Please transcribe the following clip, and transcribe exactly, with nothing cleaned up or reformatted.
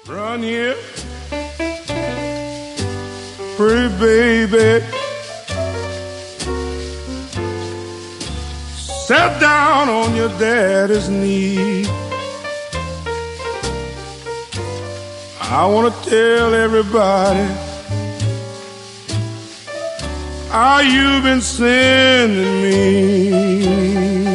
Run here, pretty baby. Sat down on your daddy's knee. I want to tell everybody how you've been sending me.